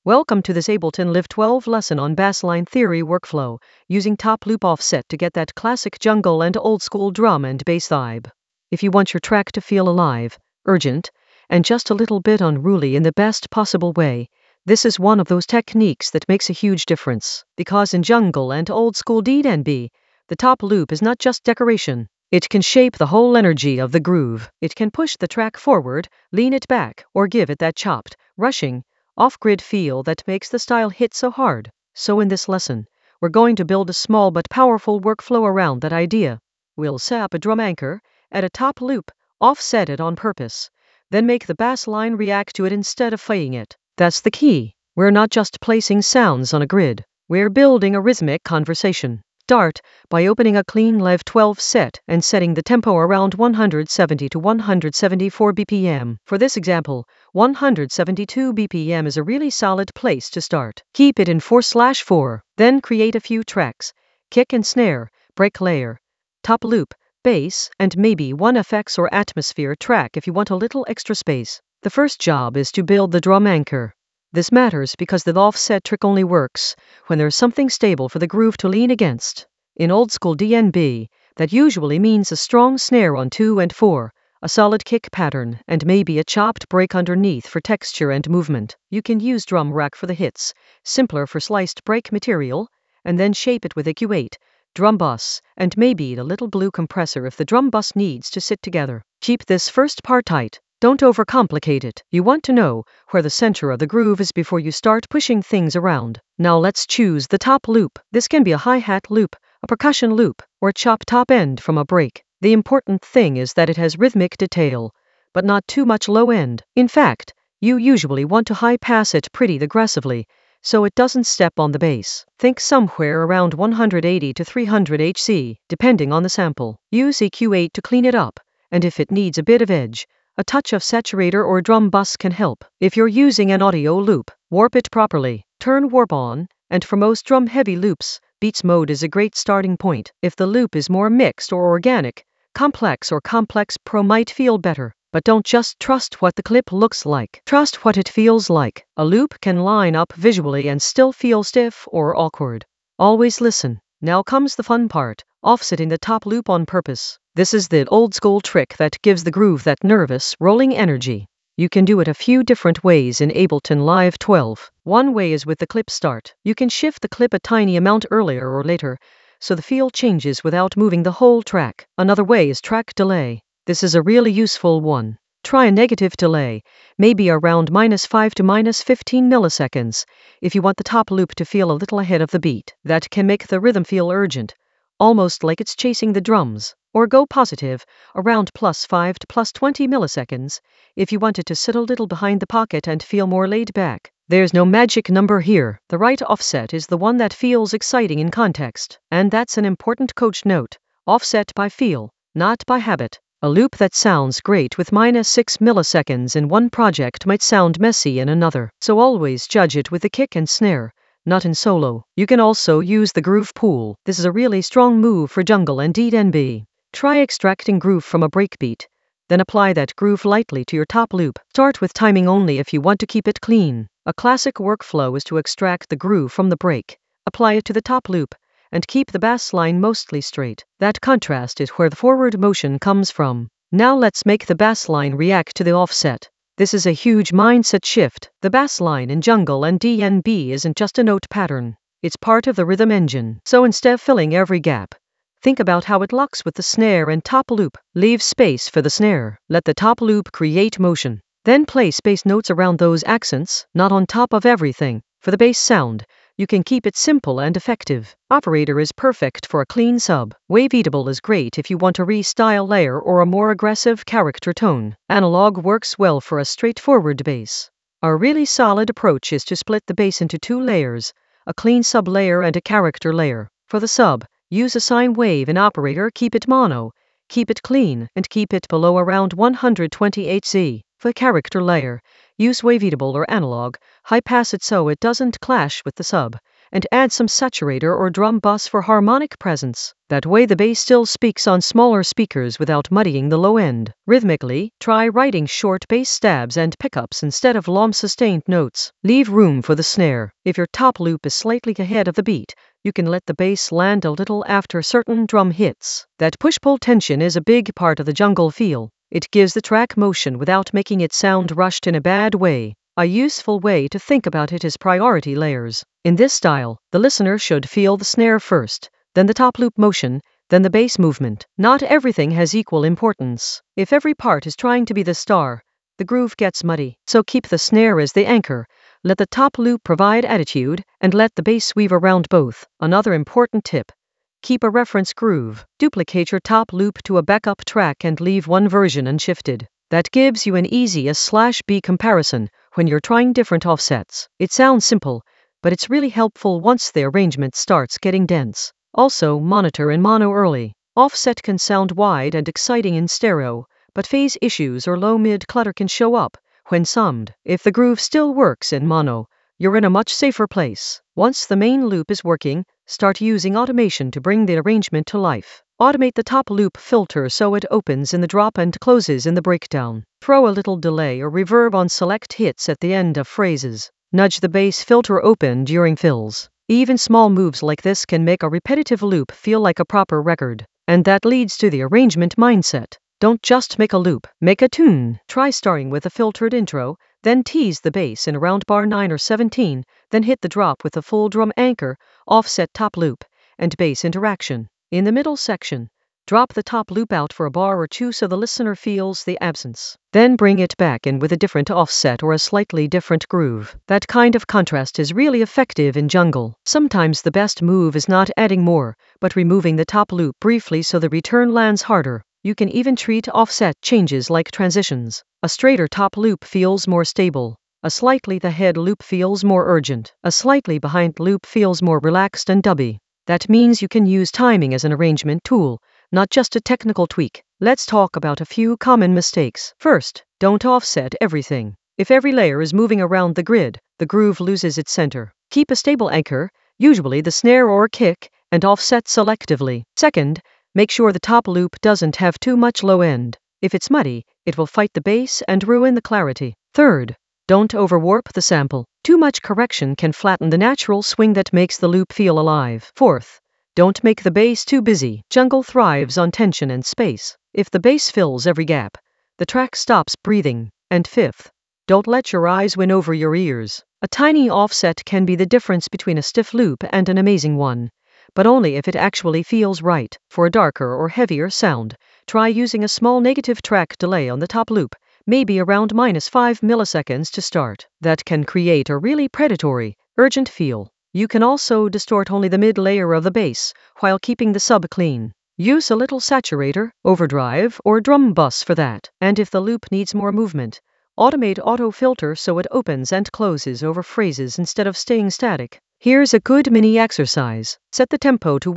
Welcome to this Ableton Live 12 lesson on bassline theory workflow, using top loop offset to get that classic jungle and old school drum and bass vibe. If you want your track to feel alive, urgent, and just a little bit unruly in the best possible way, this is one of those techniques that makes a huge difference. Because in jungle and old school D&B, the top loop is not just decoration. It can shape the whole energy of the groove. It can push the track forward, lean it back, or give it that chopped, rushing, off-grid feel that makes the style hit so hard. So in this lesson, we're going to build a small but powerful workflow around that idea. We'll sap a drum anchor, add a top loop, offset it on purpose, then make the bass line react to it instead of fighting it. That's the key. We're not just placing sounds on a grid. We're building a rhythmic conversation. Start by opening a clean Live 12 set and setting the tempo around 170 to 174 BPM. For this example, 172 BPM is a really solid place to start. Keep it in 4/4. Then create a few tracks: kick and snare, break layer, top loop, bass, and maybe one effects or atmosphere track if you want a little extra space. The first job is to build the drum anchor. This matters because the offset trick only works when there's something stable for the groove to lean against. In old school D&B, that usually means a strong snare on 2 and 4, a solid kick pattern, and maybe a chopped break underneath for texture and movement. You can use drum rack for the hits, simpler for sliced break material, and then shape it with EQ8, drum bus, and maybe a little blue compressor if the drum bus needs to sit together. Keep this first part tight. Don't overcomplicate it. You want to know where the center of the groove is before you start pushing things around. Now let's choose the top loop. This can be a hi-hat loop, a percussion loop, or a chop top end from a break. The important thing is that it has rhythmic detail, but not too much low end. In fact, you usually want to high pass it pretty aggressively, so it doesn't step on the bass. Think somewhere around 180 to 300 Hz, depending on the sample. Use EQ8 to clean it up, and if it needs a bit of edge, a touch of saturator or drum bus can help. If you're using an audio loop, warp it properly. Turn warp on, and for most drum-heavy loops, Beats mode is a great starting point. If the loop is more mixed or organic, complex pro might feel better. But don't just trust what the clip looks like. Trust what it feels like. A loop can line up visually and still feel stiff or awkward. Always listen. Now comes the fun part, offsetting the top loop on purpose. This is the old school trick that gives the groove that nervous, rolling energy. You can do it a few different ways in Ableton Live 12. One way is with the clip start. You can shift the clip a tiny amount earlier or later, so the feel changes without moving the whole track. Another way is track delay. This is a really useful one. Try a negative delay, maybe around -5 to -15 milliseconds, if you want the top loop to feel a little ahead of the beat. That can make the rhythm feel urgent, almost like it's chasing the drums. Or go positive, around +5 to +20 milliseconds, if you want it to sit a little behind the pocket and feel more laid back. There's no magic number here. The right offset is the one that feels exciting in context. And that's an important coach note. Offset by feel, not by habit. A loop that sounds great with -6 milliseconds in one project might sound messy in another. So always judge it with the kick and snare, not in solo. You can also use the groove pool. This is a really strong move for jungle and D&B. Try extracting groove from a breakbeat, then apply that groove lightly to your top loop. Start with timing only if you want to keep it clean. A classic workflow is to extract the groove from the break, apply it to the top loop, and keep the bass line mostly straight. That contrast is where the forward motion comes from. Now let's make the bass line react to the offset. This is a huge mindset shift. The bass line in jungle and D&B isn't just a note pattern. It's part of the rhythm engine. So instead of filling every gap, think about how it locks with the snare and top loop. Leave space for the snare. Let the top loop create motion. Then place bass notes around those accents, not on top of everything. For the bass sound, you can keep it simple and effective. Operator is perfect for a clean sub. Waveatable is great if you want a restyle layer or a more aggressive character tone. Analog works well for a straightforward bass. A really solid approach is to split the bass into 2 layers, a clean sub layer and a character layer. For the sub, use a sine wave in operator, keep it mono, keep it clean, and keep it below around 120 Hz. For the character layer, use waveatable or analog, high pass it so it doesn't clash with the sub, and add some saturator or drum bus for harmonic presence. That way the bass still speaks on smaller speakers without muddying the low end. Rhythmically, try writing short bass stabs and pickups instead of long sustained notes. Leave room for the snare. If your top loop is slightly ahead of the beat, you can let the bass land a little after certain drum hits. That push-pull tension is a big part of the jungle feel. It gives the track motion without making it sound rushed in a bad way. A useful way to think about it is priority layers. In this style, the listener should feel the snare first, then the top loop motion, then the bass movement. Not everything has equal importance. If every part is trying to be the star, the groove gets muddy. So keep the snare as the anchor, let the top loop provide attitude, and let the bass weave around both. Another important tip: keep a reference groove. Duplicate your top loop to a backup track and leave one version unshifted. That gives you an easy A/B comparison when you're trying different offsets. It sounds simple, but it's really helpful once the arrangement starts getting dense. Also, monitor in mono early. Offset can sound wide and exciting in stereo, but phase issues or low-mid clutter can show up when summed. If the groove still works in mono, you're in a much safer place. Once the main loop is working, start using automation to bring the arrangement to life. Automate the top loop filter so it opens in the drop and closes in the breakdown. Throw a little delay or reverb on select hits at the end of phrases. Nudge the bass filter open during fills. Even small moves like this can make a repetitive loop feel like a proper record. And that leads to the arrangement mindset. Don't just make a loop, make a tune. Try starting with a filtered intro, then tease the bass in around bar 9 or 17, then hit the drop with a full drum anchor, offset top loop, and bass interaction. In the middle section, drop the top loop out for a bar or two so the listener feels the absence. Then bring it back in with a different offset or a slightly different groove. That kind of contrast is really effective in jungle. Sometimes the best move is not adding more, but removing the top loop briefly so the return lands harder. You can even treat offset changes like transitions. A straighter top loop feels more stable. A slightly ahead loop feels more urgent. A slightly behind loop feels more relaxed and dubby. That means you can use timing as an arrangement tool, not just a technical tweak. Let's talk about a few common mistakes. First, don't offset everything. If every layer is moving around the grid, the groove loses its center. Keep a stable anchor, usually the snare or kick, and offset selectively. Second, make sure the top loop doesn't have too much low end. If it's muddy, it will fight the bass and ruin the clarity. Third, don't overwarp the sample. Too much correction can flatten the natural swing that makes the loop feel alive. Fourth, don't make the bass too busy. Jungle thrives on tension and space. If the bass fills every gap, the track stops breathing. And fifth, don't let your eyes win over your ears. A tiny offset can be the difference between a stiff loop and an amazing one, but only if it actually feels right. For a darker or heavier sound, try using a small negative track delay on the top loop, maybe around -5 milliseconds to start. That can create a really predatory, urgent feel. You can also distort only the mid layer of the bass, while keeping the sub clean. Use a little saturator, overdrive, or drum bus for that. And if the loop needs more movement, automate auto filter so it opens and closes over phrases instead of staying static. Here's a good mini exercise. Set the tempo to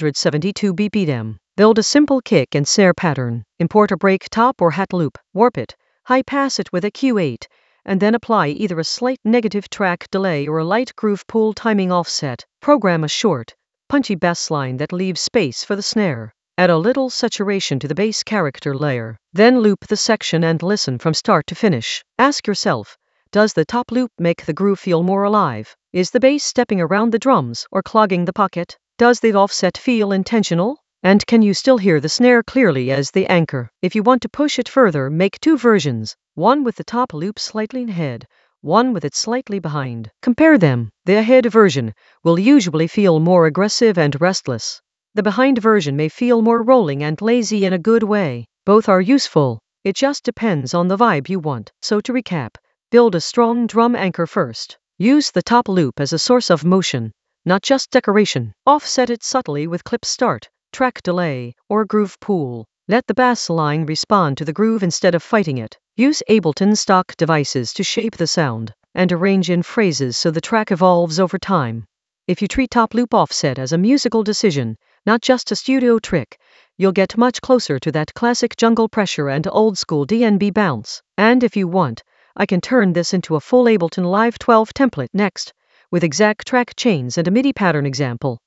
172 BPM. Build a simple kick and snare pattern. Import a break top or hat loop. Warp it. High pass it with a Q8, and then apply either a slight negative track delay or a light groove pull timing offset. Program a short, punchy bass line that leaves space for the snare. Add a little saturation to the bass character layer. Then loop the section and listen from start to finish. Ask yourself, does the top loop make the groove feel more alive? Is the bass stepping around the drums or clogging the pocket? Does the offset feel intentional? And can you still hear the snare clearly as the anchor? If you want to push it further, make two versions, one with the top loop slightly ahead, one with it slightly behind. Compare them. The ahead version will usually feel more aggressive and restless. The behind version may feel more rolling and lazy in a good way. Both are useful. It just depends on the vibe you want. So to recap, build a strong drum anchor first. Use the top loop as a source of motion, not just decoration. Offset it subtly with clip start, track delay, or groove pool. Let the bass line respond to the groove instead of fighting it. Use Ableton stock devices to shape the sound, and arrange in phrases so the track evolves over time. If you treat top loop offset as a musical decision, not just a studio trick, you'll get much closer to that classic jungle pressure and old school DnB bounce. And if you want, I can turn this into a full Ableton Live 12 template next, with exact track chains and a MIDI pattern example.